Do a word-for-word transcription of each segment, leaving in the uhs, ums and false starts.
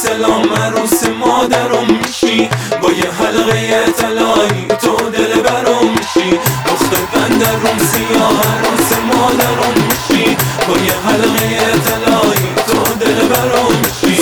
سلام عروس مادرم میشی، با یه حلقه طلایی تو دل برم میشی. دختر بندر روم سیاه عروس مادرم میشی، با یه حلقه طلایی تو دل برم میشی.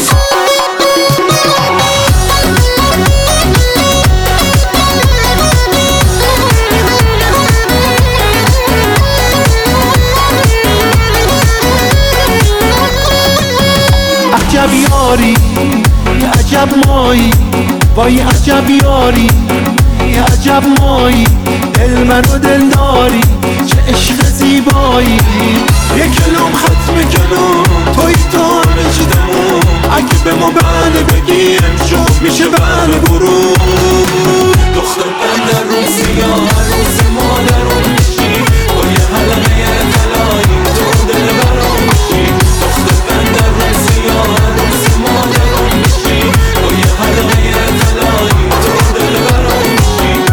عجب یاری عجب مایی، وای عجب یاری عجب مایی، دل منو دل داری چه عشق زیبایی. یک کلام ختم کلام توی تو نشدمون، اگه به ما بله بگی امشب میشه بله برو. دختر بندر روم سیاه عروس مادرم میشی، با یه حلقه طلایی تو دل برم میشی. دختر بندر روم سیاه عروس مادرم میشی، با یه حلقه طلایی تو دل برم میشی.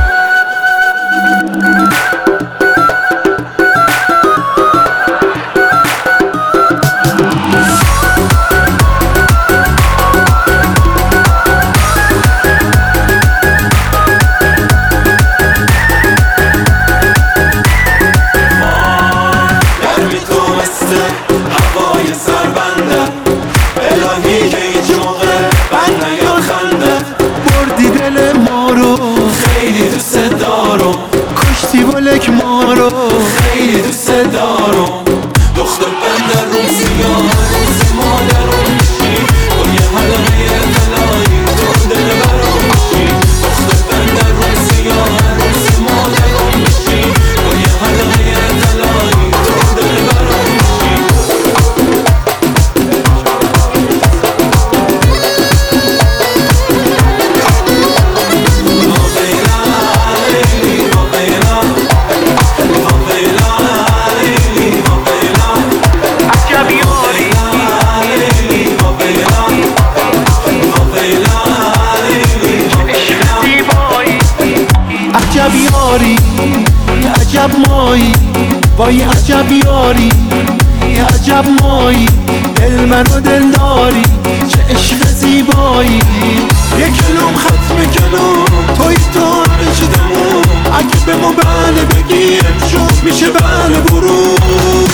هوای سربنده الهی که هیچ موقع بند نیاد خنده. بردی دل ما رو خیلی دوست دارم، کشتی ولک ما رو خیلی دوست دارم. دختر بندر روم سیاه عروس مادرم میشی، با یه حلقه طلایی تو دل برم میشی. دختر بندر روم سیاه عروس مادرم میشی، با یه حلقه طلایی تو دل برم میشی. عجب یاری عجب مایی، وای عجب یاری عجب مایی، دل منو دل داری چه عشق زیبایی. یک کلام ختم کلام توی تو نشدمون، اگه به ما بله بگی امشب میشه بله برو.